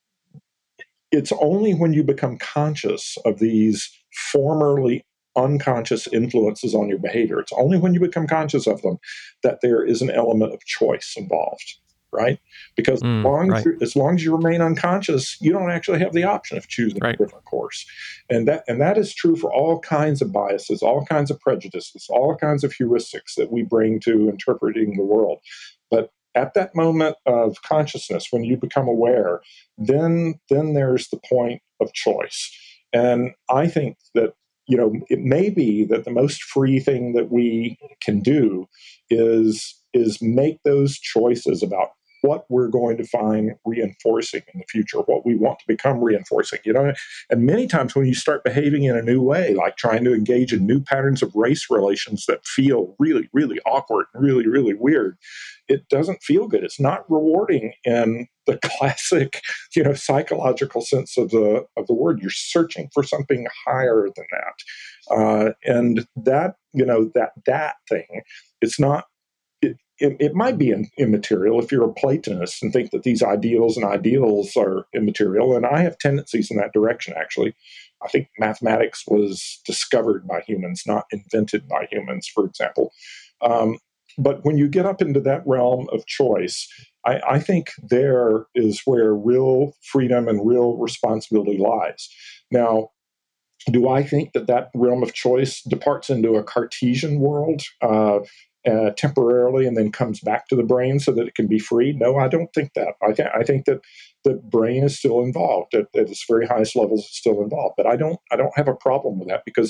Speaker 1: it's only when you become conscious of these formerly unconscious influences on your behavior, it's only when you become conscious of them that there is an element of choice involved, right? Because as long as you remain unconscious, you don't actually have the option of choosing a different course. And that is true for all kinds of biases, all kinds of prejudices, all kinds of heuristics that we bring to interpreting the world. But at that moment of consciousness, when you become aware, then there's the point of choice. And I think that, it may be that the most free thing that we can do is make those choices about what we're going to find reinforcing in the future, what we want to become reinforcing, And many times when you start behaving in a new way, like trying to engage in new patterns of race relations that feel really, really awkward, really, really weird, it doesn't feel good. It's not rewarding in the classic, psychological sense of the word. You're searching for something higher than that, and that, that thing, it's not. It might be immaterial if you're a Platonist and think that these ideals are immaterial. And I have tendencies in that direction, actually. I think mathematics was discovered by humans, not invented by humans, for example. But when you get up into that realm of choice, I think there is where real freedom and real responsibility lies. Now, do I think that realm of choice departs into a Cartesian world temporarily and then comes back to the brain so that it can be free? No, I don't think that. I think that the brain is still involved at its very highest levels. It's still involved, but I don't have a problem with that because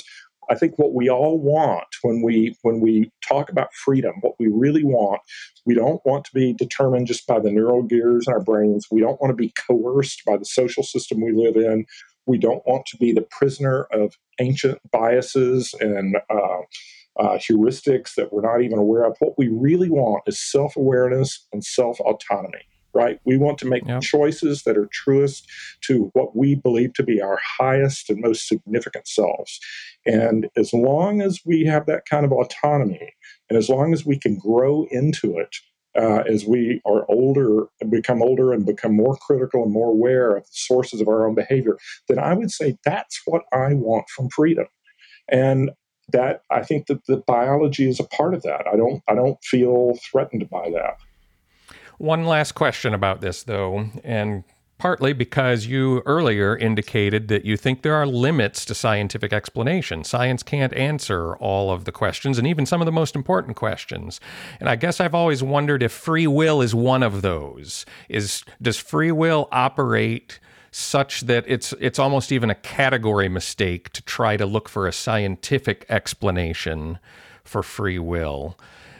Speaker 1: I think what we all want when we talk about freedom, what we really want, we don't want to be determined just by the neural gears in our brains. We don't want to be coerced by the social system we live in. We don't want to be the prisoner of ancient biases and heuristics that we're not even aware of. What we really want is self-awareness and self-autonomy, right? We want to make choices that are truest to what we believe to be our highest and most significant selves. And as long as we have that kind of autonomy, and as long as we can grow into it, as we are older and become more critical and more aware of the sources of our own behavior, then I would say that's what I want from freedom. And that I think that the biology is a part of that. I don't feel threatened by that.
Speaker 2: One last question about this, though, and partly because you earlier indicated that you think there are limits to scientific explanation. Science can't answer all of the questions, and even some of the most important questions. And I guess I've always wondered if free will is one of those. Does free will operate such that it's almost even a category mistake to try to look for a scientific explanation for free will?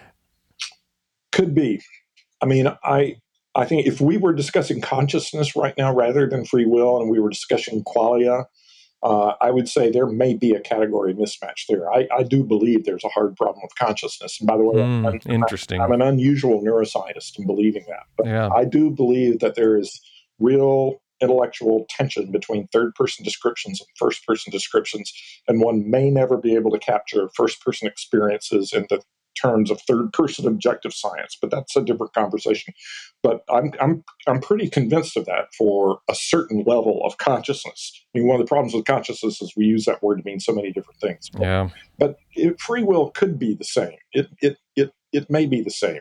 Speaker 1: Could be. I mean, I think if we were discussing consciousness right now rather than free will, and we were discussing qualia, I would say there may be a category mismatch there. I do believe there's a hard problem with consciousness. And by the way,
Speaker 2: interesting.
Speaker 1: I'm an unusual neuroscientist in believing that. But I do believe that there is real intellectual tension between third-person descriptions and first-person descriptions, and one may never be able to capture first-person experiences in the terms of third-person objective science. But that's a different conversation. But I'm pretty convinced of that for a certain level of consciousness. I mean, one of the problems with consciousness is we use that word to mean so many different things. But free will could be the same. It may be the same.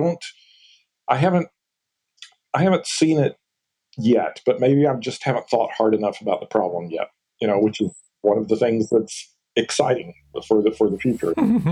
Speaker 1: I haven't seen it yet, but maybe I just haven't thought hard enough about the problem yet, which is one of the things that's exciting for the future.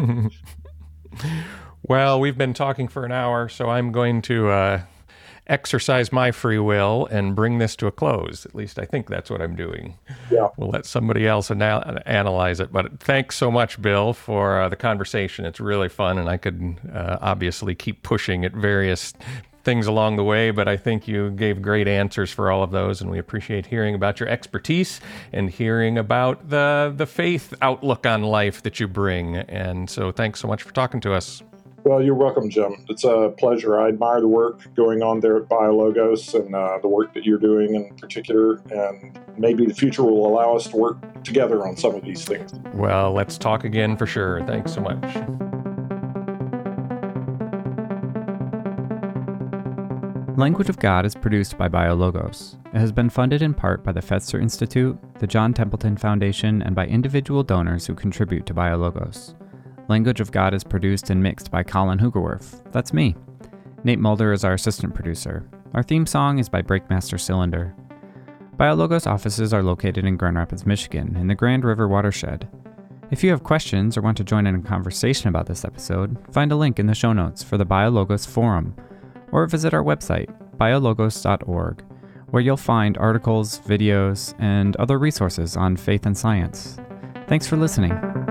Speaker 2: Well, we've been talking for an hour, so I'm going to exercise my free will and bring this to a close. At least I think that's what I'm doing.
Speaker 1: Yeah.
Speaker 2: We'll let somebody else analyze it. But thanks so much, Bill, for the conversation. It's really fun, and I could obviously keep pushing at various things along the way, but I think you gave great answers for all of those, and we appreciate hearing about your expertise and hearing about the faith outlook on life that you bring. And so thanks so much for talking to us.
Speaker 1: Well, you're welcome, Jim. It's a pleasure. I admire the work going on there at BioLogos and the work that you're doing in particular, and maybe the future will allow us to work together on some of these things.
Speaker 2: Well, let's talk again for sure. Thanks so much.
Speaker 3: Language of God is produced by BioLogos. It has been funded in part by the Fetzer Institute, the John Templeton Foundation, and by individual donors who contribute to BioLogos. Language of God is produced and mixed by Colin Hugerwerf. That's me. Nate Mulder is our assistant producer. Our theme song is by Breakmaster Cylinder. BioLogos offices are located in Grand Rapids, Michigan, in the Grand River watershed. If you have questions or want to join in a conversation about this episode, find a link in the show notes for the BioLogos Forum, or visit our website, biologos.org, where you'll find articles, videos, and other resources on faith and science. Thanks for listening.